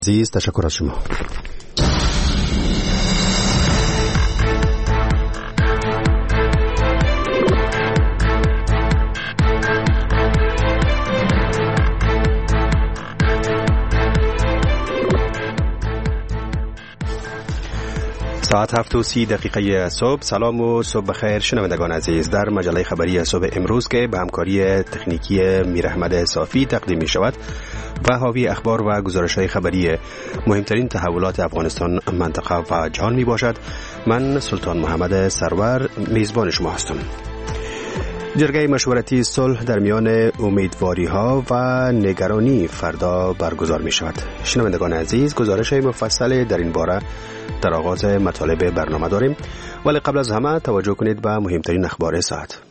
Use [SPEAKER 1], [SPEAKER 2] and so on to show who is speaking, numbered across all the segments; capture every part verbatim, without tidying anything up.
[SPEAKER 1] عزیز تشکر از شما. ساعت هفت و سی دقیقه صبح. سلام و صبح بخیر شنوندگان عزیز. در مجله خبری صبح امروز که به همکاری تکنیکی میراحمد صافی تقدیم می شود و حاوی اخبار و گزارش‌های خبری مهمترین تحولات افغانستان، منطقه و جهان می باشد، من سلطان محمد سرور میزبان شما هستم. جرگه مشورتی صلح در میان امیدواری‌ها و نگرانی فردا برگزار می شود. شنوندگان عزیز، گزارش مفصل در این باره در آغاز مطالب برنامه داریم، ولی قبل از همه توجه کنید به مهمترین اخبار ساعت.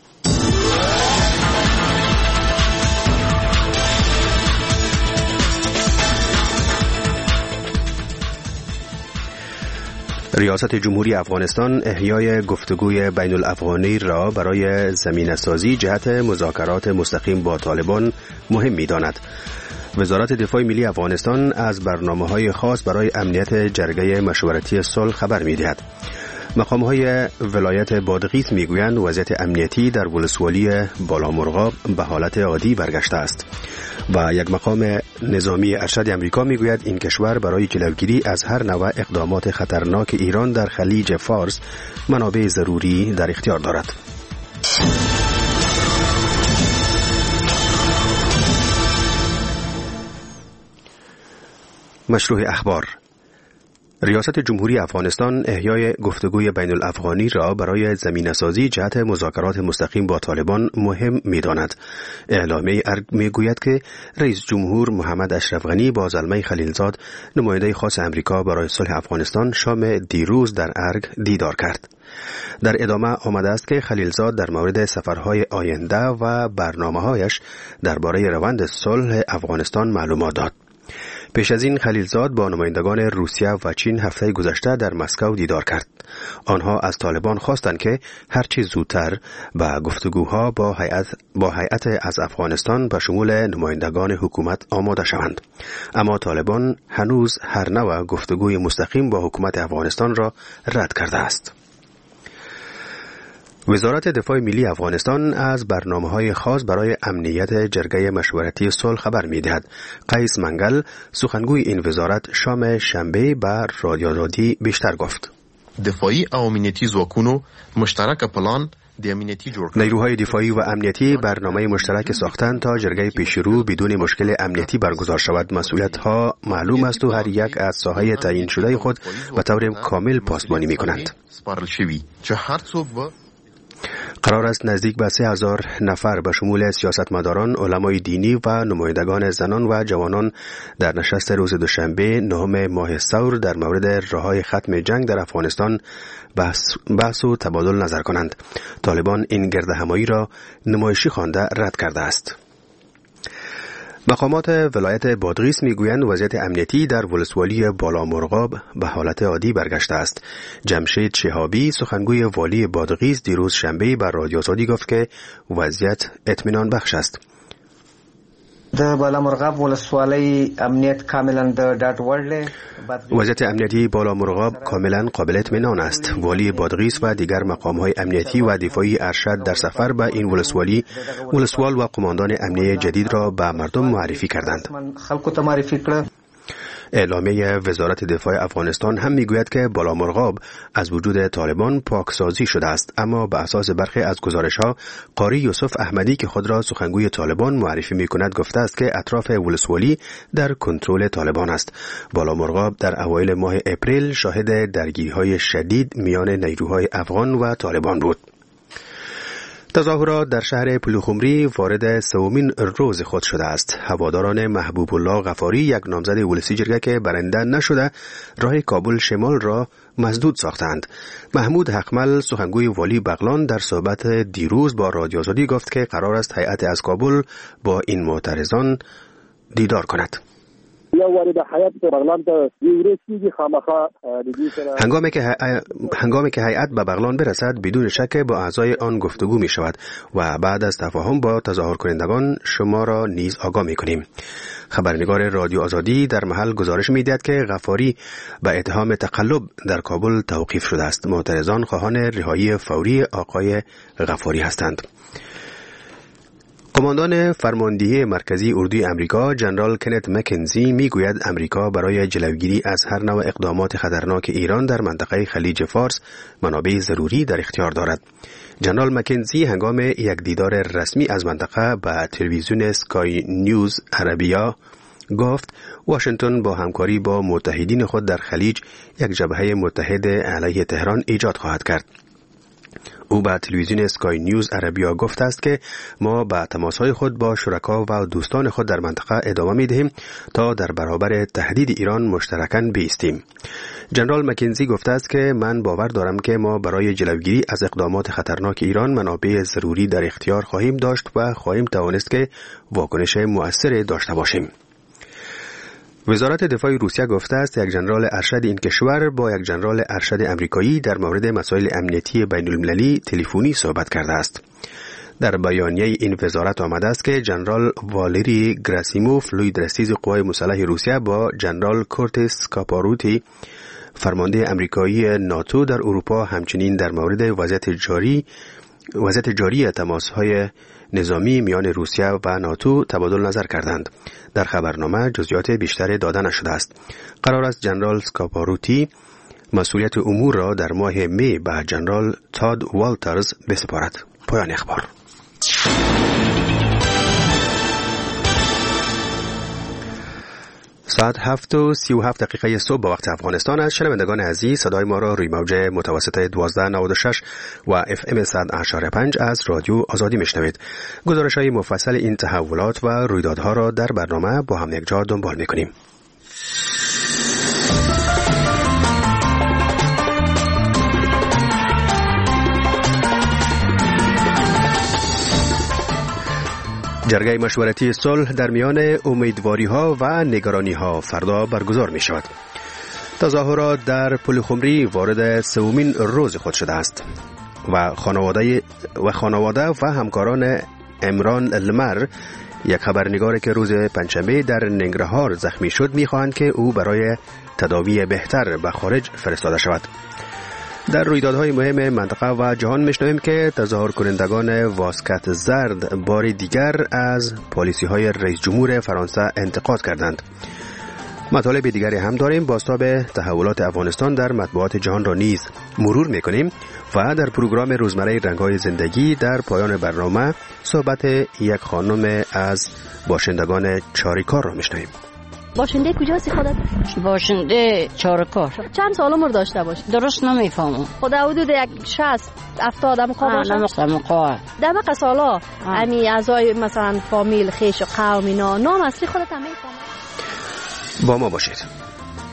[SPEAKER 1] ریاست جمهوری افغانستان احیای گفتگوی بین الافغانی را برای زمینه‌سازی جهت مذاکرات مستقیم با طالبان مهم می‌داند. وزارت دفاع ملی افغانستان از برنامه‌های خاص برای امنیت جرگه مشورتی صلح خبر می‌دهد. مقام‌های ولایت بادغیس می‌گویند وضعیت امنیتی در ولسوالی بالامرغاب به حالت عادی برگشته است و یک مقام نظامی ارشد امریکا می‌گوید این کشور برای جلوگیری از هر نوع اقدامات خطرناک ایران در خلیج فارس منابع ضروری در اختیار دارد. مشروع اخبار. ریاست جمهوری افغانستان احیای گفتگوی بین الافغانی را برای زمینه‌سازی جهت مذاکرات مستقیم با طالبان مهم می‌داند. اعلامیه ارگ می‌گوید که رئیس جمهور محمد اشرف غنی با زلمه خلیلزاد، نماینده خاص امریکا برای صلح افغانستان، شام دیروز در ارگ دیدار کرد. در ادامه آمده است که خلیلزاد در مورد سفرهای آینده و برنامه‌هایش درباره روند صلح افغانستان معلومات داد. پیش از این خلیلزاد با نمایندگان روسیه و چین هفته گذشته در مسکو دیدار کرد. آنها از طالبان خواستند که هرچی زودتر به گفتگوها با هیئت با هیئت از افغانستان به شمول نمایندگان حکومت آماده شوند. اما طالبان هنوز هر نوع گفتگوی مستقیم با حکومت افغانستان را رد کرده است. وزارت دفاع ملی افغانستان از برنامه‌های خاص برای امنیت جرگه مشورتی صلح خبر می‌دهد. قیس منگل، سخنگوی این وزارت، شام شنبه به رادیو آزادی بیشتر گفت.
[SPEAKER 2] دفاعی او امنیتی زوکونو مشترک پلان
[SPEAKER 1] نیروهای دفاعی و امنیتی برنامه مشترک ساختند تا جرگه پیشرو بدون مشکل امنیتی برگزار شود. مسئولیت‌ها معلوم است و هر یک از ساحه تعیین شده خود به طور کامل پاسبانی می‌کنند. قرار است نزدیک به سه هزار نفر به شمول سیاستمداران، علمای دینی و نمایندگان زنان و جوانان در نشست روز دوشنبه نهم ماه ثور در مورد راه‌های ختم جنگ در افغانستان بحث, بحث و تبادل نظر کنند. طالبان این گردهمایی را نمایشی خوانده رد کرده است. مقامات ولایت بادغیس میگویند وضعیت امنیتی در ولسوالی بالامرغاب به حالت عادی برگشته است. جمشید شهابی، سخنگوی والی بادغیس، دیروز شنبه بر رادیو آزادی گفت که وضعیت اطمینان بخش است.
[SPEAKER 3] د بالامرغاب ولسوالی امنیت کاملا د ډاډ وړ دی.
[SPEAKER 1] وضعیت امنیتی بالامرغاب کاملا قابل اطمینان است. والی بادغیس و دیگر مقام‌های امنیتی و دفاعی ارشد در سفر به این ولسوالی ولسوال و قماندان امنیه جدید را به مردم معرفی کردند.
[SPEAKER 3] خلکو ته معرفی کړ.
[SPEAKER 1] اعلامیه وزارت دفاع افغانستان هم میگوید که بالامرغاب از وجود طالبان پاکسازی شده است، اما به اساس برخی از گزارش‌ها قاری یوسف احمدی که خود را سخنگوی طالبان معرفی می‌کند گفته است که اطراف ولسوالی در کنترل طالبان است. بالامرغاب در اوایل ماه اپریل شاهد درگیری‌های شدید میان نیروهای افغان و طالبان بود. تظاهرات در شهر پلوخمری وارد سومین روز خود شده است. هواداران محبوب الله غفاری، یک نامزد ولسی جرگه که برنده نشده، راه کابل شمال را مسدود ساختند. محمود حقمل، سخنگوی والی بغلان، در صحبت دیروز با رادیو آزادی گفت که قرار است هیئت از کابل با این معترضان دیدار کند. هنگامی که هنگامی که هیئت به بغلان برسد بدون شک با اعضای آن گفتگو می شود و بعد از تفاهم با تظاهر کنندگان شما را نیز آگاه می کنیم. خبرنگار رادیو آزادی در محل گزارش می دهد که غفاری به اتهام تقلب در کابل توقیف شده است. معترضان خواهان رهایی فوری آقای غفاری هستند. قماندان فرماندهی مرکزی اردوی امریکا جنرال کنت مکنزی میگوید امریکا برای جلوگیری از هر نوع اقدامات خطرناک ایران در منطقه خلیج فارس منابع ضروری در اختیار دارد. جنرال مکنزی هنگام یک دیدار رسمی از منطقه به تلویزیون سکای نیوز عربیا گفت واشنگتن با همکاری با متحدین خود در خلیج یک جبهه متحد علیه تهران ایجاد خواهد کرد. او به تلویزیون سکای نیوز عربیا گفته است که ما به تماسهای خود با شرکا و دوستان خود در منطقه ادامه می دهیم تا در برابر تهدید ایران مشترکاً بایستیم. جنرال مکنزی گفته است که من باور دارم که ما برای جلوگیری از اقدامات خطرناک ایران منابع ضروری در اختیار خواهیم داشت و خواهیم توانست که واکنش مؤثر داشته باشیم. وزارت دفاع روسیه گفته است یک ژنرال ارشد این کشور با یک ژنرال ارشد امریکایی در مورد مسائل امنیتی بین المللی تلفنی صحبت کرده است. در بیانیه این وزارت آمده است که ژنرال والری گراسیموف لوی درستیز قوای مسلح روسیه با ژنرال کورتس کاپاروتی فرمانده امریکایی ناتو در اروپا همچنین در مورد وضعیت جاری وضعیت جاری تماس‌های نظامی میان روسیه و ناتو تبادل نظر کردند. در خبرنامه جزئیات بیشتری داده نشده است. قرار است جنرال سکاپاروتی مسئولیت امور را در ماه می به جنرال تاد والترز بسپارد. پایان اخبار. ساعت هفت و سی و هفت دقیقه صبح به وقت افغانستان است. شنوندگان عزیز صدای ما را روی موج متوسط دوازده نود و شش و اف ام صد و اشاره پنج از رادیو آزادی میشنوید. گزارش های مفصل این تحولات و رویدادها را در برنامه با هم یکجا دنبال میکنیم. جرگه مشورتی صلح در میان امیدواری‌ها و نگرانی‌ها فردا برگزار می‌شود. تظاهرات در پلخمری وارد سومین روز خود شده است و خانواده و خانواده و همکاران عمران المر، یک خبرنگار که روز پنجشنبه در ننگرهار زخمی شد، می‌خواهند که او برای تداوی بهتر به خارج فرستاده شود. در رویدادهای مهم منطقه و جهان میشنویم که تظاهر کنندگان واسکت زرد بار دیگر از پالیسی‌های رئیس جمهور فرانسه انتقاد کردند. مطالب دیگری هم داریم. بازتاب تحولات افغانستان در مطبوعات جهان را نیز مرور میکنیم و در پروگرام روزمره رنگ‌های زندگی در پایان برنامه صحبت یک خانم از باشندگان چاریکار را میشنویم.
[SPEAKER 4] باشنده کجاست خودت؟
[SPEAKER 5] باشنده چارکار.
[SPEAKER 4] چند سال عمر داشته باشی؟
[SPEAKER 5] درست نمیفهمم.
[SPEAKER 4] خود حدود یک شصت هفتاد هم خواه باشه؟
[SPEAKER 5] نمیستم خواه.
[SPEAKER 4] در بقیه سالا امی اعضای مثلا فامیل خیش و قوم اینا نام اصلی خودت هم میفهمم؟
[SPEAKER 1] با ما باشید.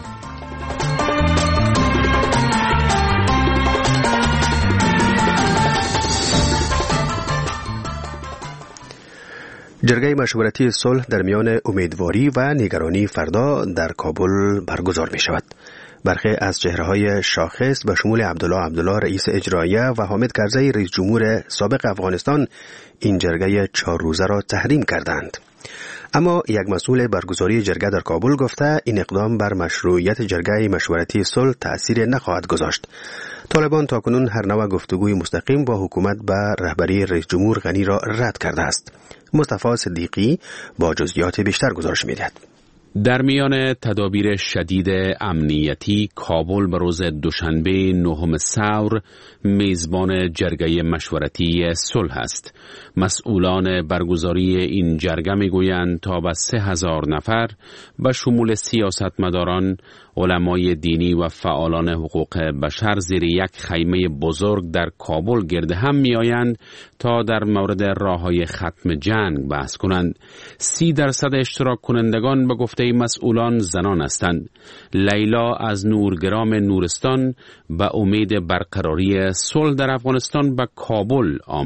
[SPEAKER 1] جرگه مشورتی صلح در میان امیدواری و نگرانی فردا در کابل برگزار می شود. برخی از چهره‌های شاخص به شمول عبدالله عبدالله رئیس اجراییه و حامد کرزی رئیس جمهور سابق افغانستان این جرگه چهار روزه را تحریم کردند. اما یک مسئول برگزاری جرگه در کابل گفته این اقدام بر مشروعیت جرگه مشورتی صلح تأثیر نخواهد گذاشت. طالبان تاکنون هر نوع گفتگوی مستقیم با حکومت به رهبری رئیس جمهور غنی را رد کرده است. مصطفی صدیقی با جزئیات بیشتر گزارش می‌دهد.
[SPEAKER 6] در میان تدابیر شدید امنیتی، کابل به روز دوشنبه نهم ثور میزبان جرگه مشورتی صلح است. مسئولان برگزاری این جرگه میگویند تا به سه هزار نفر به شمول سیاستمداران، علمای دینی و فعالان حقوق بشر زیر یک خیمه بزرگ در کابل گرد هم می آیند تا در مورد راههای ختم جنگ بحث کنند. سی درصد اشتراک کنندگان به گفته مسئولان زنان هستند. لیلا از نورگرام نورستان به امید برقراری صلح در افغانستان به کابل آمده.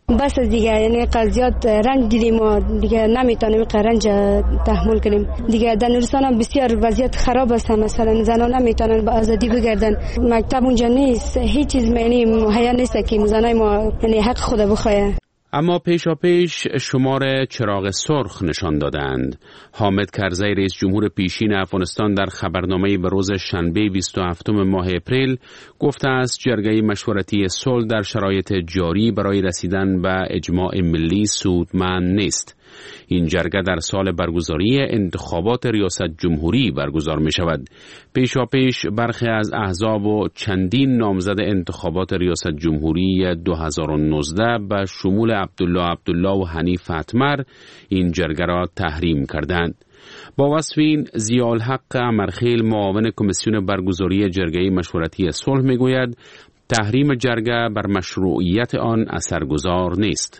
[SPEAKER 7] بس دیگه، یعنی قضیات رنج دیدیم و دیگه نمیتونیم رنج تحمل کنیم دیگه. در نورستان هم بسیار وضعیت خراب است، مثلا زنان نمیتونن با آزادی بگردن، مکتب اونجا نیست، هیچ چیز معنی مهیا نیست که زنای ما یعنی حق خود بخواه.
[SPEAKER 6] اما پیشا پیش شمار چراغ سرخ نشان دادند. حامد کرزی رئیس جمهور پیشین افغانستان در خبرنامه‌ای به روز شنبه بیست و هفتم ماه اپریل گفته است جرگه مشورتی صلح در شرایط جاری برای رسیدن به اجماع ملی سودمند نیست. این جرگه در سال برگزاری انتخابات ریاست جمهوری برگزار می شود. پیشا پیش برخی از احزاب و چندین نامزد انتخابات ریاست جمهوری دو هزار و نوزده به شمول عبدالله عبدالله و حنیف اتمر این جرگه را تحریم کردند. با وصف این، ضیاءالحق امرخیل معاون کمیسیون برگزاری جرگه مشورتی صلح می گوید تحریم جرگه بر مشروعیت آن اثرگذار نیست.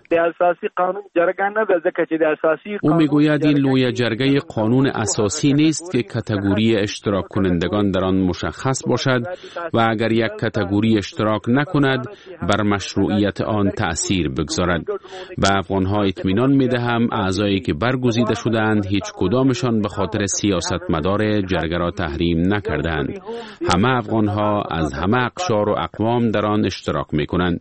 [SPEAKER 6] او میگوید این لوی جرگه قانون اساسی نیست که کاتگوری اشتراک کنندگان در آن مشخص باشد و اگر یک کاتگوری اشتراک نکند بر مشروعیت آن تأثیر بگذارد. به افغانها اطمینان میدهم اعضایی که برگزیده شدند هیچ کدامشان به خاطر سیاستمدار جرگه را تحریم نکردند. همه افغانها از همه اقشار و اقوام در آن اشتراک میکنند.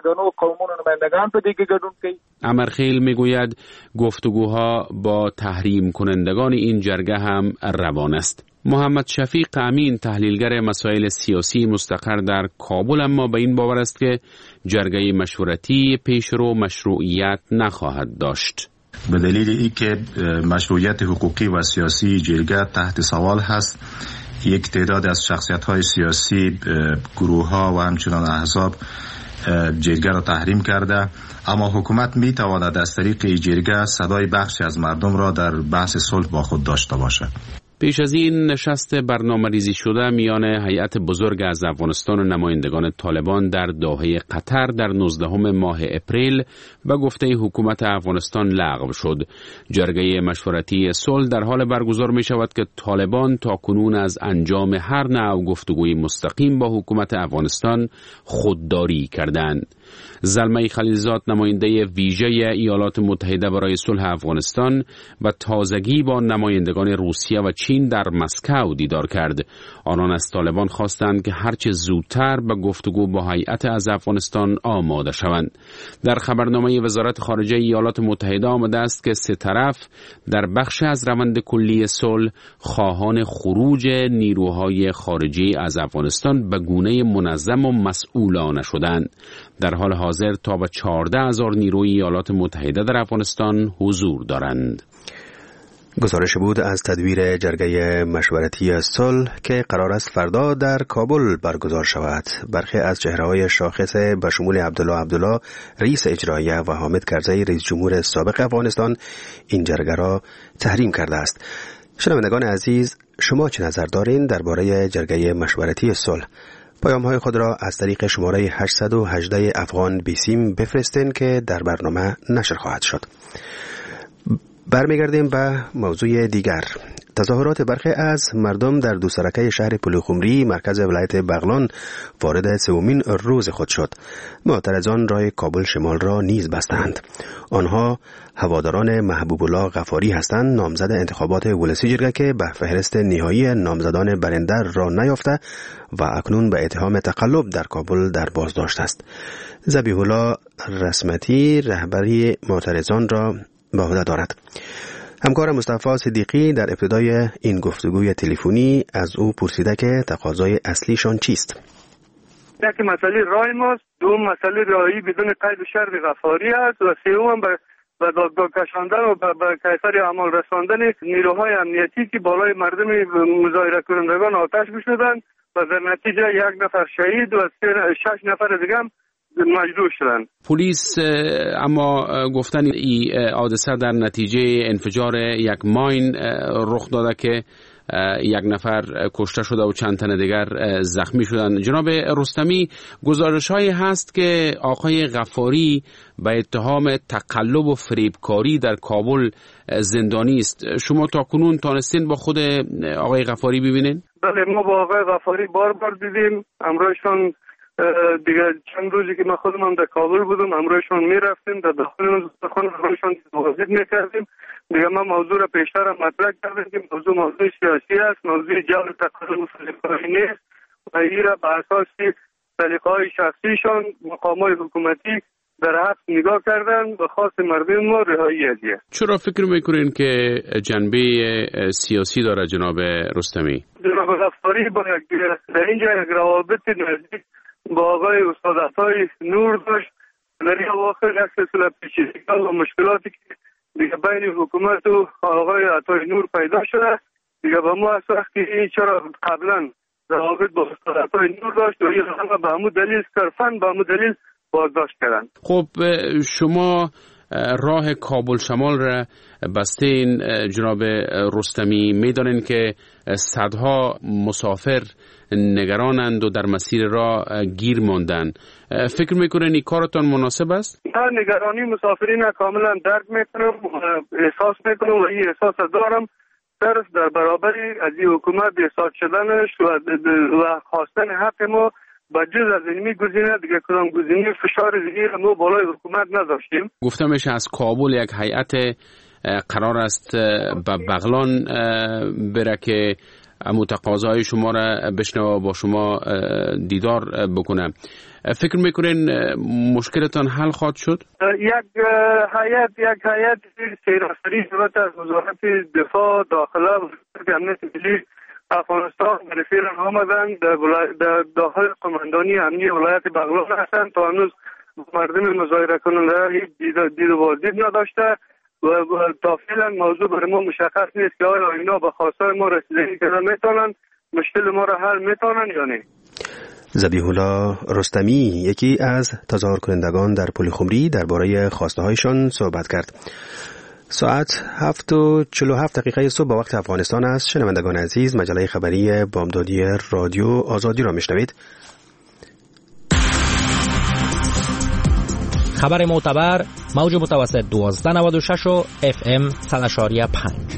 [SPEAKER 6] امرخیل میگوید گفتگوها با تحریم کنندگان این جرگه هم روان است. محمد شفیق امین تحلیلگر مسائل سیاسی مستقر در کابل اما به این باور است که جرگه مشورتی پیشرو مشروعیت نخواهد داشت.
[SPEAKER 8] به دلیل اینکه مشروعیت حقوقی و سیاسی جرگه تحت سوال هست، یک تعداد از شخصیت‌های سیاسی، گروه‌ها و همچنان احزاب جرگه را تحریم کرده، اما حکومت می‌تواند از طریق این جرگه صدای بخشی از مردم را در بحث صلح با خود داشته باشد.
[SPEAKER 6] پیش از این نشست برنامه‌ریزی شده میان هیئت بزرگ از افغانستان و نمایندگان طالبان در دوحه قطر در نوزدهم ماه اپریل به گفته حکومت افغانستان لغو شد. جرگه مشورتی صلح در حال برگزار می شود که طالبان تاکنون از انجام هر نوع گفتگوی مستقیم با حکومت افغانستان خودداری کردند. زلمه خلیلزاد نماینده ویژه ایالات متحده برای صلح افغانستان و تازگی با نمایندگان روسیه و چین در مسکو دیدار کرد. آنان از طالبان خواستند که هرچه زودتر به گفتگو با هیئت از افغانستان آماده شوند. در خبرنامه وزارت خارجه ایالات متحده آمده است که سه طرف در بخش از روند کلی صلح خواهان خروج نیروهای خارجی از افغانستان به گونه منظم و مسئولانه شدند. در حال حاضر تا به چهارده هزار نیروی ایالات متحده در افغانستان حضور دارند.
[SPEAKER 1] گزارش بود از تدبیر جرگه مشورتی صلح که قرار است فردا در کابل برگزار شود. برخی از چهره‌های شاخص به شمول عبدالله عبدالله رئیس اجراییه و حامد کرزی رئیس جمهور سابق افغانستان این جرگه را تحریم کرده است. شنوندگان عزیز، شما چه نظر دارین درباره جرگه مشورتی صلح؟ پیام‌های خود را از طریق شماره هشتصد و هجده افغان بیسیم بفرستین که در برنامه نشر خواهد شد. برمیگردیم به موضوع دیگر. تظاهرات برخی از مردم در دوسرکه شهر پلخمری مرکز ولایت بغلان وارد سومین روز خود شد. معترضان راه کابل شمال را نیز بستند. آنها هواداران محبوب الله غفاری هستند، نامزد انتخابات ولسی جرگه که به فهرست نهایی نامزدان برنده را نیافته و اکنون به اتهام تقلب در کابل در بازداشت است. ذبیح الله رسمتی رهبری معترضان را به عهده دارد. همکار مصطفی صدیقی در ابتدای این گفتگوی تلفنی از او پرسیده که تقاضای اصلیشان چیست؟
[SPEAKER 9] یک مسئله رای ماست، دوم مسئله رایی بدون قید شرط غفاری است و سوم به به دادگاه کشاندن و به کیفر عمل رساندن نیروهای امنیتی که بالای مردم مظاهره کنندگان آتش بشودند و در نتیجه یک نفر شهید و شش نفر دیگه هم مجروح شدند.
[SPEAKER 6] پلیس اما گفتن این حادثه در نتیجه انفجار یک ماین رخ داده که یک نفر کشته شده و چند تن دیگر زخمی شدند. جناب رستمی، گزارش‌هایی هست که آقای غفاری به اتهام تقلب و فریبکاری در کابل زندانی است. شما تا کنون تانستین با خود آقای غفاری ببینین؟
[SPEAKER 9] بله، ما با آقای غفاری بار بار دیدیم. امروزشون دیگه چند روزی که ما خودم در کابل بودم امروزشون میرفتیم در داخل خانه امروزشون مواظب میکردیم. دیگه ما موضوع را پیشتر مطرح کردیم که موضوع موضوع سیاسی است، موضوع جبر تقدم سلیقه‌ای نیست و این را به اساس سلیقه‌های شخصیشان مقامات حکومتی در حق نگاه کردن به خواست مردم ما رهایی ازیه.
[SPEAKER 6] چرا فکر میکنین که جنبه سیاسی داره جناب رستمی؟
[SPEAKER 9] جناب غفاری با یک در اینجا یک روابط نزدیک با آقای استاد عطای نور داشت. در این اواخر یک سلسله پیچیدگی و مشکلاتی که دیگه بین حکومت و آقای عطای نور پیدا شده. دیگه با ما از وقتی این چرا قبلا روابط با استاد عطای نور داشت و این همه به همون دلیل صرفاً به همون دلیل بازداشت کردن.
[SPEAKER 6] خب شما راه کابل شمال را بستین جناب رستمی، میدانین که صدها مسافر نگرانند و در مسیر راه گیر ماندن. فکر میکنین این کارتان مناسب است؟
[SPEAKER 9] نه، نگرانی مسافرین کاملا درک میکنم، احساس میکنم و این احساس دارم. صرف در برابری از این حکومت احساس شدنش و خواستن حق ما با جز از اینمی گزینه دیگه کدام گزینه فشار دیگه ما بالای حکومت نداشتیم.
[SPEAKER 6] گفتم میشه از کابل یک هیئت قرار است به بغلان بره که متقاضای شما را بشنوه با شما دیدار بکنه. فکر میکنین مشکلتان حل خواهد شد؟
[SPEAKER 9] یک هیئت یک هیئت سراسری صورت از وزارت دفاع داخله و امنیت ملی افغانستان به رفیق آمدن در داخل قماندانی امنی ولایت بغلان هستند. تا هنوز مردم مظاهره کننده هیچ دید و بازدید نداشته و تا فعلا موضوع برای ما مشخص نیست که آیا اینا به خواستای ما رسیدگی کردن میتونن مشکل ما را حل میتونن یا نه.
[SPEAKER 1] ذبیح الله رستمی یکی از تظاهر کنندگان در پل خمری درباره خواسته هایشان صحبت کرد. ساعت هفت و چهل و هفت دقیقه صبح با وقت افغانستان است. شنوندگان عزیز، مجله خبری بامدادی رادیو آزادی را میشنوید.
[SPEAKER 10] خبر معتبر موج متوسط دوازده نود و شش و اف ام صد و پنج.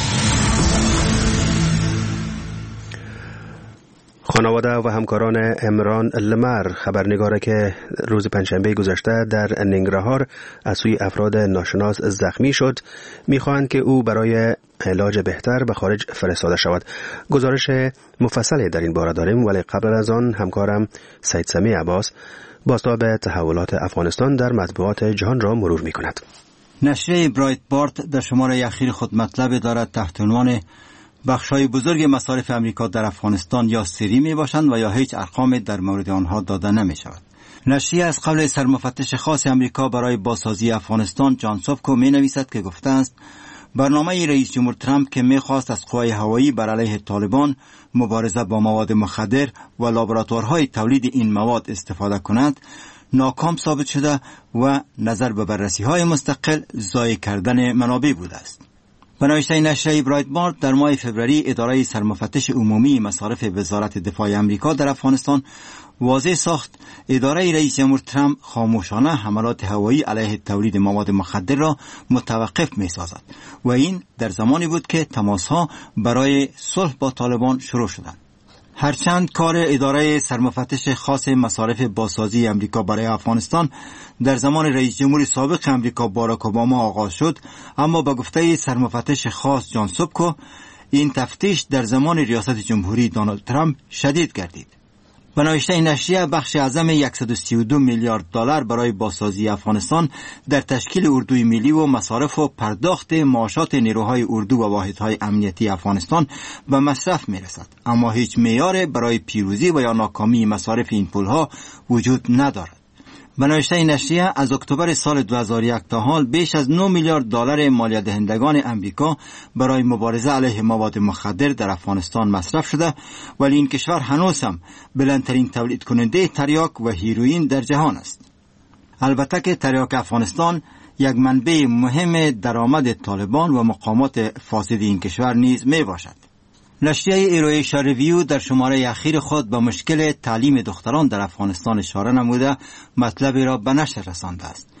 [SPEAKER 1] خانواده و همکاران عمران لمر خبرنگاره که روز پنجشنبه گذشته در ننگرهار از سوی افراد ناشناس زخمی شد میخواهند که او برای علاج بهتر به خارج فرستاده شود. گزارش مفصلی در این باره داریم، ولی قبل از آن همکارم سید سمی عباس بازتاب تحولات افغانستان در مطبوعات جهان را مرور می کند.
[SPEAKER 11] نشریه برایت بارت در شماره اخیر خود مطلب دارد تحت عنوان بخشای بزرگ مصارف امریکا در افغانستان یا سری می باشند و یا هیچ ارقام در مورد آنها داده نمی شود. نشریه از قول سرمفتش خاص امریکا برای بازسازی افغانستان جان سوفکو می نویسد که گفته است برنامه رئیس جمهور ترامپ که می خواست از قوای هوایی بر علیه طالبان مبارزه با مواد مخدر و لابراتوارهای تولید این مواد استفاده کند ناکام ثابت شده و نظر به بررسی‌های مستقل ضایع کردن منابع بوده است. به نوشته نشریه برایت بارت در ماه فوریه اداره سرمفتش عمومی مصارف وزارت دفاع امریکا در افغانستان واضح ساخت اداره رئیس جمهور ترامپ خاموشانه حملات هوایی علیه تولید مواد مخدر را متوقف می سازد و این در زمانی بود که تماس‌ها برای صلح با طالبان شروع شدند. هرچند کار اداره سرمفتش خاص مصارف بازسازی امریکا برای افغانستان در زمان رئیس جمهور سابق امریکا باراک اوباما آغاز شد، اما با گفته سرمفتش خاص جان سوفکو این تفتیش در زمان ریاست جمهوری دونالد ترامپ شدید گردید. به نوشته نشریه بخش اعظم صد و سی و دو میلیارد دلار برای بازسازی افغانستان در تشکیل اردوی ملی و مصارف و پرداخت معاشات نیروهای اردو و واحدهای امنیتی افغانستان به مصرف میرسد، اما هیچ معیار برای پیروزی و یا ناکامی مصارف این پولها وجود ندارد. به نوشته نشریه از اکتبر سال دو هزار و یک تا حال بیش از نه میلیارد دلار مالیات دهندگان امریکا برای مبارزه علیه مواد مخدر در افغانستان مصرف شده، ولی این کشور هنوز هم بلندترین تولید کننده تریاک و هیروئین در جهان است. البته که تریاک افغانستان یک منبع مهم درآمد طالبان و مقامات فاسد این کشور نیز می باشد. نشریه ایرویشا ریویو در شماره اخیر خود به مشکل تعلیم دختران در افغانستان اشاره نموده مطلبی را به نشر رسانده است.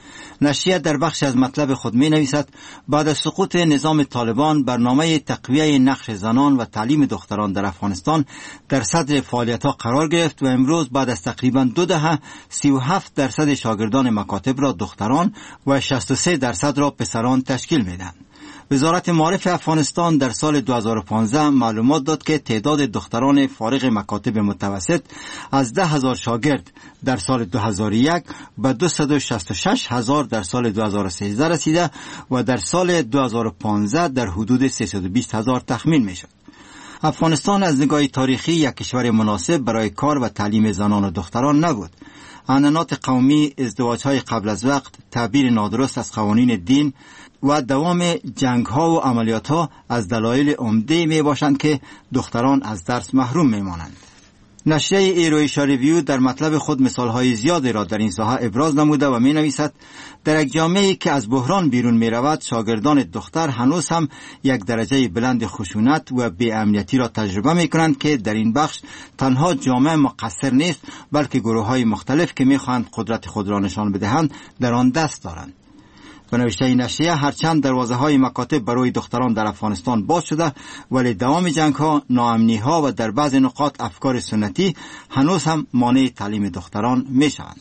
[SPEAKER 11] نشریه در بخش از مطلب خود می نویسد بعد از سقوط نظام طالبان برنامه تقویه نقش زنان و تعلیم دختران در افغانستان در صدر فعالیت ها قرار گرفت و امروز بعد از تقریبا دو دهه سی و هفت درصد شاگردان مکاتب را دختران و شصت و سه درصد را پسران تشکیل می دهند. وزارت معارف افغانستان در سال دو هزار و پانزده معلومات داد که تعداد دختران فارغ مکاتب متوسط از ده هزار شاگرد در سال دو هزار و یک به دویست و شصت و شش هزار در سال دو هزار و سیزده رسیده و در سال دو هزار و پانزده در حدود سیصد و بیست هزار تخمین می شد. افغانستان از نگاه تاریخی یک کشور مناسب برای کار و تعلیم زنان و دختران نبود. عنعنات قومی، ازدواج‌های قبل از وقت، تعبیر نادرست از قوانین دین و دوام جنگ‌ها و عملیات‌ها از دلایل عمده می‌باشند که دختران از درس محروم می‌مانند. نشریه ایرویشا ریویو در مطلب خود مثال‌های زیادی را در این ساحه ابراز نموده و می‌نویسد در یک جامعه‌ای که از بحران بیرون می‌رود، شاگردان دختر هنوز هم یک درجه بلند خشونت و بی‌امنیتی را تجربه می‌کنند که در این بخش تنها جامعه مقصر نیست، بلکه گروه‌های مختلف که می‌خواهند قدرت خود را نشان بدهند در آن دست دارند. به نوشته این نشریه هرچند دروازه‌های مکاتب برای دختران در افغانستان باز شده، ولی دوام جنگ‌ها، ناامنی‌ها و در بعض نقاط افکار سنتی هنوز هم مانع تعلیم دختران می‌شوند.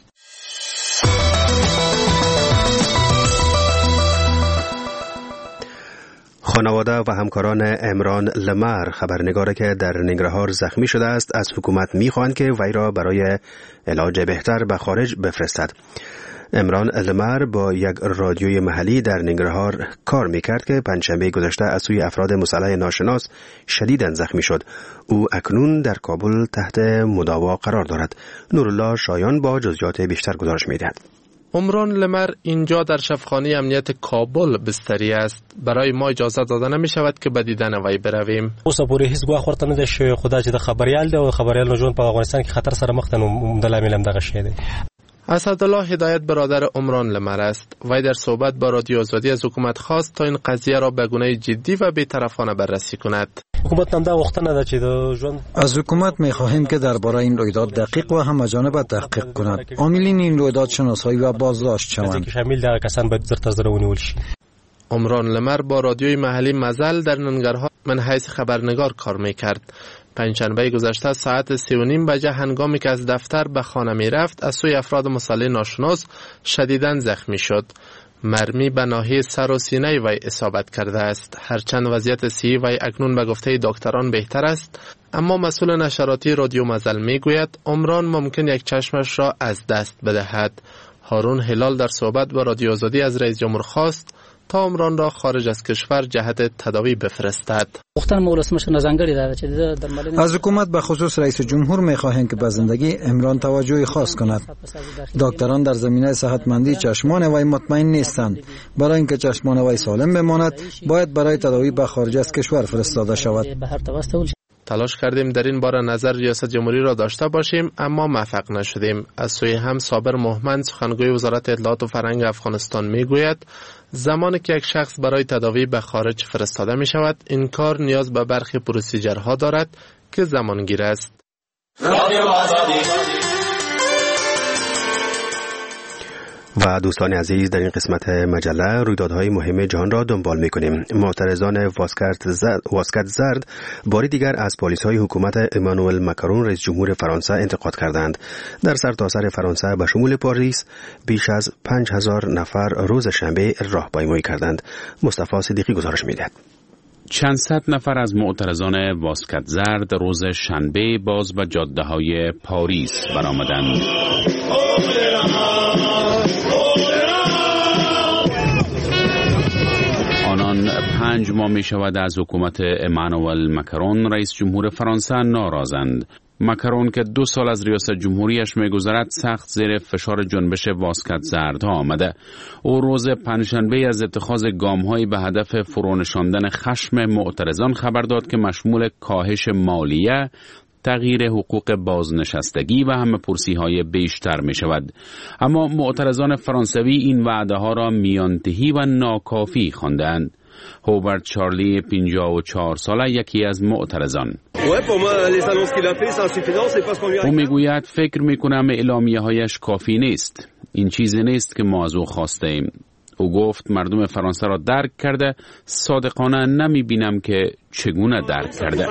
[SPEAKER 1] خانواده و همکاران عمران لمر، خبرنگاری که در ننگرهار زخمی شده است، از حکومت می‌خواهند که وی را برای علاج بهتر به خارج بفرستد. عمران لمر با یک رادیوی محلی در ننگرهار کار میکرد که پنجشنبه گذشته از سوی افراد مسلح ناشناس شدیداً زخمی شد. او اکنون در کابل تحت مداوا قرار دارد. نورالله شایان با جزئیات بیشتر گزارش میدهد.
[SPEAKER 12] عمران لمر اینجا در شفاخانه امنیت کابل بستری است. برای ما اجازه داده نمی شود که به دیدن وی برویم.
[SPEAKER 13] اوس پورې هیڅ ګواښ ورته نه دی شوی، خو دا چې د خبریال دی او خبریال نو ژوند په افغانستان کې خطر سره مخ ته نو د لامل هم دغه شی دی.
[SPEAKER 12] اسدالله هدایت برادر عمران لمر است. وی در صحبت با رادیو آزادی از حکومت خواست تا این قضیه را به گونه جدی و بی‌طرفانه بررسی کند.
[SPEAKER 13] حکومت هم دا وختونه ده چې د ژوند
[SPEAKER 14] از حکومت می‌خواهیم که درباره این رویداد دقیق و همه‌جانبه تحقیق کند. عاملین این رویداد شناسایی و بازداشت شوند
[SPEAKER 13] که شامل دغه کسان باید زر تزر ونیول شي.
[SPEAKER 12] عمران لمر با رادیوی محلی مزل در ننگرهار من حیث خبرنگار کار می‌کرد. پنجشنبه گذشته ساعت سی و نیم بجه هنگامی که از دفتر به خانه می رفت از سوی افراد مسلح ناشناس شدیداً زخمی شد. مرمی به ناحیه سر و سینه وی اصابت کرده است. هرچند وضعیت صحی وی اکنون به گفته دکتران بهتر است، اما مسئول نشراتی رادیو مزل می گوید عمران ممکن یک چشمش را از دست بدهد. هارون هلال در صحبت با رادیو آزادی از رئیس جمهور خواست تا عمران را خارج از کشور جهت تداوی بفرستد.
[SPEAKER 14] از حکومت به خصوص رئیس جمهور می‌خواهیم که به زندگی عمران توجه خاص کند. دکتران در زمینه صحتمندی چشمان وی مطمئن نیستند. برای اینکه چشمان وی سالم بماند باید برای تداوی به خارج از کشور فرستاده شود.
[SPEAKER 12] تلاش کردیم در این باره نظر ریاست جمهوری را داشته باشیم، اما موفق نشدیم. از سوی هم صابر مهمند سخنگوی وزارت اطلاعات و فرهنگ افغانستان میگوید زمانی که یک شخص برای تداوی به خارج فرستاده می شود، این کار نیاز به برخی پروسیجرها دارد که زمانگیر است.
[SPEAKER 1] و دوستان عزیز، در این قسمت مجله رویدادهای مهم جهان را دنبال می‌کنیم. معترضان واسکت زرد, واسکت زرد باری دیگر از پلیس‌های حکومت امانوئل ماکرون رئیس جمهور فرانسه انتقاد کردند. در سرتاسر فرانسه به شمول پاریس بیش از پنج هزار نفر روز شنبه راهپیمایی کردند. مصطفی صدیقی گزارش می‌دهد.
[SPEAKER 6] چند صد نفر از معترضان واسکت زرد روز شنبه باز به جاده‌های پاریس برآمدند. آنان پنج ماه می شود از حکومت امانوئل ماکرون رئیس جمهور فرانسه ناراضند. ماکرون که دو سال از ریاست جمهوریش می گذرد سخت زیر فشار جنبش واسکت زردها آمده. او روز پنجشنبه از اتخاذ گام‌هایی به هدف فرونشاندن خشم معترضان خبر داد که مشمول کاهش مالیه، تغییر حقوق بازنشستگی و همه پرسی‌های بیشتر می شود. اما معترضان فرانسوی این وعده ها را میانتهی و ناکافی خواندند. هوبرت چارلی پنجاه و چهار ساله یکی از معترضان. او میگوید فکر میکنم اعلامیه هایش کافی نیست. این چیزی نیست که ما از او خواسته ایم. او گفت مردم فرانسه را درک کرده، صادقانه نمی بینم که چگونه درک کرده.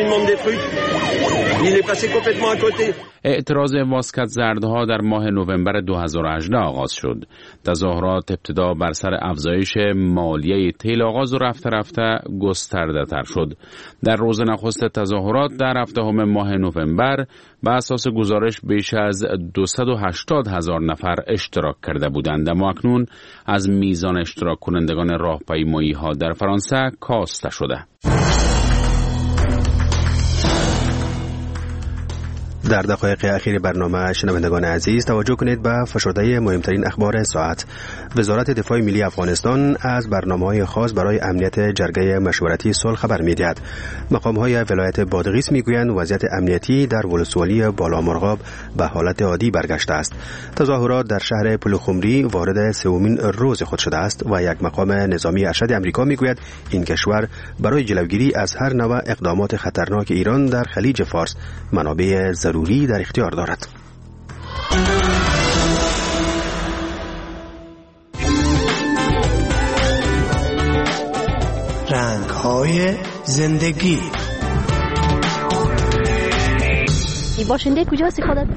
[SPEAKER 6] اعتراض واسکت زردها در ماه نوامبر دو هزار و هجده آغاز شد. تظاهرات ابتدا بر سر افزایش مالیه تیل آغاز و رفته رفته گسترده تر شد. در روز نخست تظاهرات در هفتم ماه نوامبر به اساس گزارش بیش از دویست و هشتاد هزار نفر اشتراک کرده بودند، اما اکنون از میزان اشتراک کنندگان راهپیمایی ها در فرانسه کاسته شده.
[SPEAKER 1] در دقایق اخیر برنامه شنوندگان عزیز توجه کنید به فشرده مهمترین اخبار ساعت. وزارت دفاع ملی افغانستان از برنامه‌های خاص برای امنیت جرگه مشورتی صلح خبر می‌دهد. مقام‌های ولایت بادغیس می‌گویند وضعیت امنیتی در ولسوالی بالامرغاب به حالت عادی برگشته است. تظاهرات در شهر پلوخمری وارد سومین روز خود شده است و یک مقام نظامی ارشد آمریکا می‌گوید این کشور برای جلوگیری از هر نوع اقدامات خطرناک ایران در خلیج فارس منابع ضروری در اختیار دارد.
[SPEAKER 15] رنگ‌های زندگی.
[SPEAKER 4] باشنده کجاست خودت؟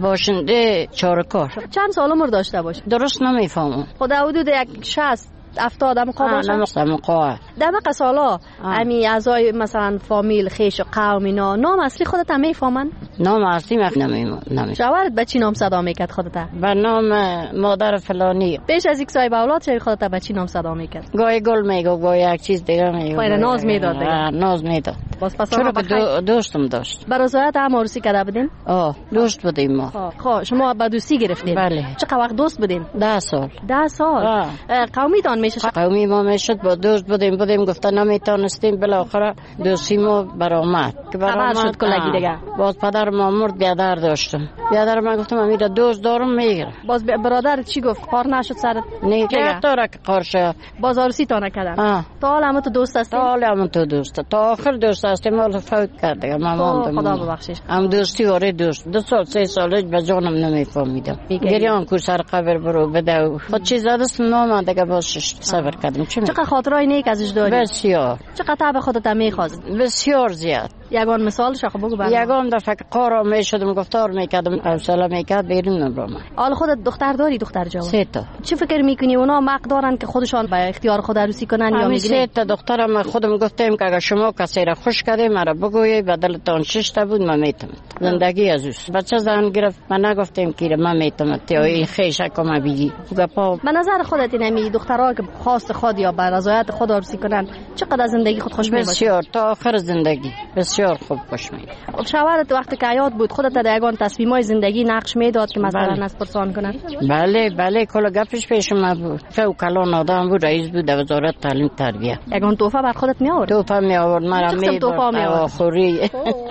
[SPEAKER 5] باشنده چارکار.
[SPEAKER 4] چند سال عمر داشته باشه؟
[SPEAKER 5] درست نمیفهمم.
[SPEAKER 4] خود حدود یک شصت افتاد مقا باشه؟
[SPEAKER 5] نه مقا.
[SPEAKER 4] در مقا سالا امی اعضای مثلا فامیل خیش و قوم اینا نام اصلی خودت هم میفهمن؟
[SPEAKER 5] نام اصلی نمیفهمم.
[SPEAKER 4] شوهرت به چی نام صدا میکرد خودت؟
[SPEAKER 5] به نام مادر فلانی.
[SPEAKER 4] پیش از یک صاحب اولاد شوی خودت به چی نام صدا میکرد؟
[SPEAKER 5] گاهی گل میگو گاهی یک چیز دیگه میگو.
[SPEAKER 4] خیر ناز میداد دیگه.
[SPEAKER 5] ناز میداد.
[SPEAKER 4] باز پس
[SPEAKER 5] چرا دو دوستم داشت.
[SPEAKER 4] برای رضایت هم عروسی کرده بودین؟
[SPEAKER 5] آه دوست بودیم ما.
[SPEAKER 4] خب شما با دوستی گرفتین؟
[SPEAKER 5] بله.
[SPEAKER 4] چقدر وقت دوست بودین؟
[SPEAKER 5] ده سال.
[SPEAKER 4] ده سال. قومی دان میشه؟
[SPEAKER 5] قومی ما میشد با دوست بودیم بودیم گفتن نمیتونستیم بالاخره دوستی ما برآمد.
[SPEAKER 4] که برآمد شد کلگی دیگه.
[SPEAKER 5] باز پدر ما مرد بیادر داشتم. بیادر من گفتم امیدا دوست دارم میگیرم.
[SPEAKER 4] باز برادر چی گفت؟ قار نشد سرت؟
[SPEAKER 5] نه که داره که قارشه.
[SPEAKER 4] باز عروسی تا نکردن. تا حالا هم تو دوست هستی؟
[SPEAKER 5] تا حالا هم تو دوست. تا آخر دوست هستیم ولی فوت کرد دیگه. من ماندم.
[SPEAKER 4] خدا ببخشش.
[SPEAKER 5] هم دوستی واره دوست. دو سال سه سال به جانم نمیفهمیدم. گریان کو سر قبر برو بده. خود چیز دست نام دیگه باشش صبر کردم.
[SPEAKER 4] چقدر خاطرای نیک ازش داری؟
[SPEAKER 5] بسیار.
[SPEAKER 4] چقدر به خودت میخواست؟
[SPEAKER 5] بسیار زیاد.
[SPEAKER 4] یگان مثالش خب بگو برام.
[SPEAKER 5] یگان دفعه قارا میشدم گفتار میکردم حوصله میکرد بیرون نبرم.
[SPEAKER 4] حالا خودت دختر داری دختر جوان؟
[SPEAKER 5] سه تا.
[SPEAKER 4] چه فکر میکنی اونا حق دارن که خودشان به اختیار خود عروسی کنن یا میگن؟
[SPEAKER 5] سه تا دخترم خودم گفتم که اگه شما کسی را خوش کردی مرا بگویی بدلتان شش تا بود من میتونم. زندگی ازوس. بچه زن گرفت من نگفتم که من میتونم تو این خیشه کم بگی. گپا.
[SPEAKER 4] به نظر خودت اینمی دخترها که خواست خود یا به رضایت خود عروسی کنن چقدر زندگی خود خوش میباشه؟
[SPEAKER 5] بسیار تا آخر زندگی بسیار خوب خوش میاد.
[SPEAKER 4] شوهرت وقتی که حیات بود خودت در یگان تصمیمای زندگی نقش میداد که مثلا از پرسان کنن؟
[SPEAKER 5] بله بله کل گپش پیش من بود. فوق‌العاده آدم بود، رئیس بود وزارت تعلیم تربیت.
[SPEAKER 4] یگان تحفه بر خودت می آورد؟
[SPEAKER 5] تحفه می آورد مرا میداد. آخری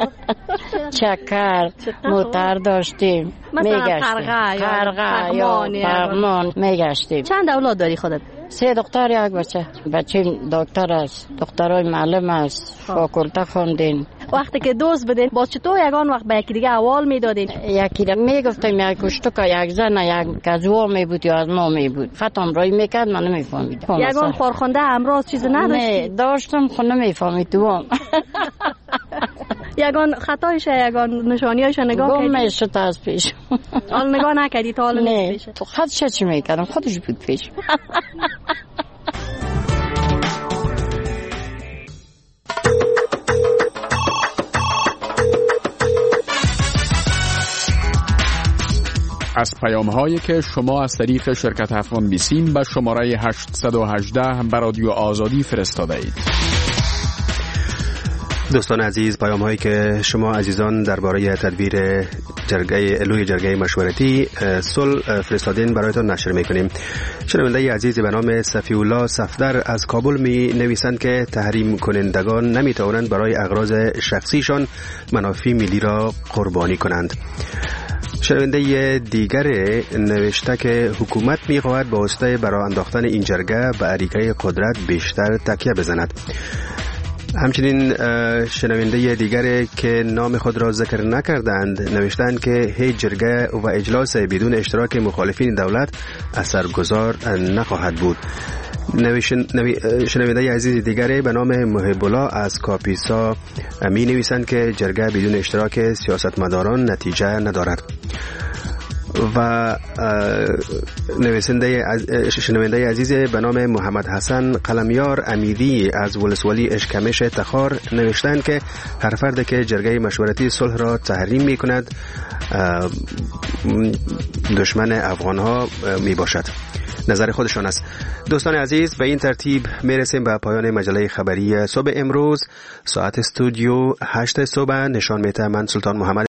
[SPEAKER 5] چکر موتر داشتیم.
[SPEAKER 4] مثلا قرغه
[SPEAKER 5] قرغه یا فرمان میگشتیم.
[SPEAKER 4] چند اولاد داری خودت؟
[SPEAKER 5] سه دختر یک بچه. بچه دکتر است، دخترای معلم است، فاکولته خوندین.
[SPEAKER 4] وقتی که دوست بدین باز چطور یگان وقت به یکی دیگه احوال میدادین؟
[SPEAKER 5] یکی را میگفتم یک کشتو که یک زن یک کزوا می بود یا از ما می بود. خطم رای میکرد من نمیفهمیدم.
[SPEAKER 4] یگان خارخونده امراض چیز نداشتی؟
[SPEAKER 5] نه داشتم خو نمیفهمیدم.
[SPEAKER 4] یگان خطایش یگان نشانیایش نگاه کردی؟
[SPEAKER 5] گم میشد از پیش.
[SPEAKER 4] حال نگاه نکردی تا حالا
[SPEAKER 5] نیست پیش؟ تو خودش چی میکردم خودش بود پیش.
[SPEAKER 6] از پیام هایی که شما از طریق شرکت افغان بیسیم به شماره هشتصد و هجده به رادیو آزادی فرستاده اید.
[SPEAKER 1] دوستان عزیز، پیام هایی که شما عزیزان درباره تدبیر جرگه الوی جرگه مشورتی صلح فرستادین برایتان نشر میکنیم. شنونده عزیزی به نام صفی الله صفدر از کابل می نویسند که تحریم کنندگان نمی توانند برای اغراض شخصیشان منافع ملی را قربانی کنند. شنونده دیگر نوشته که حکومت میخواهد با واسطه برای انداختن این جرگه به اریکه قدرت بیشتر تکیه بزند. همچنین شنونده دیگری که نام خود را ذکر نکردند نوشتند که هیچ جرگه و اجلاس بدون اشتراک مخالفین دولت اثرگذار نخواهد بود. شنونده عزیز دیگری به نام محب الله از کاپیسا می نویسند که جرگه بدون اشتراک سیاستمداران نتیجه ندارد. و نویسنده شنونده عزیز به نام محمد حسن قلمیار امیدی از ولسوالی اشکمش تخار نوشتند که هر فرد که جرگه مشورتی صلح را تحریم می کند دشمن افغان ها می باشد. نظر خودشان است. دوستان عزیز، به این ترتیب میرسیم به پایان مجله خبری صبح امروز. ساعت استودیو هشت صبح نشان میده من سلطان محمد